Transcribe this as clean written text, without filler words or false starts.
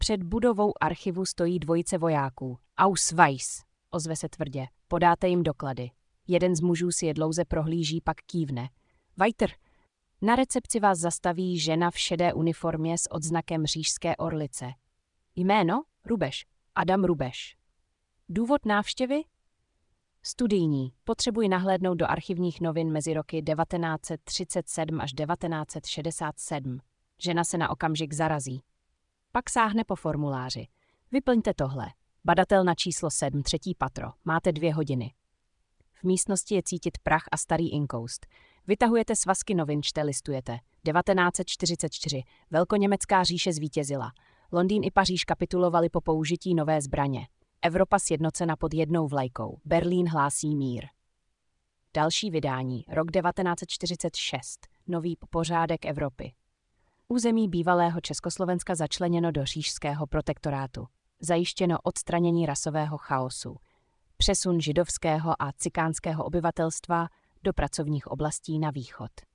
Před budovou archivu stojí dvojice vojáků. Ausweis, ozve se tvrdě. Podáte jim doklady. Jeden z mužů si je dlouze prohlíží, pak kývne. Weiter. Na recepci vás zastaví žena v šedé uniformě s odznakem Říšské orlice. Jméno? Rubeš. Adam Rubeš. Důvod návštěvy? Studijní. Potřebuji nahlédnout do archivních novin mezi roky 1937 až 1967. Žena se na okamžik zarazí. Pak sáhne po formuláři. Vyplňte tohle. Badatel na číslo 7, 3. patro. Máte 2 hodiny. V místnosti je cítit prach a starý inkoust. Vytahujete svazky novin, čte, listujete. 1944. Velkoněmecká říše zvítězila. Londýn i Paříž kapitulovali po použití nové zbraně. Evropa sjednocena pod jednou vlajkou. Berlín hlásí mír. Další vydání. Rok 1946. Nový pořádek Evropy. Území bývalého Československa začleněno do říšského protektorátu. Zajištěno odstranění rasového chaosu. Přesun židovského a cikánského obyvatelstva do pracovních oblastí na východ.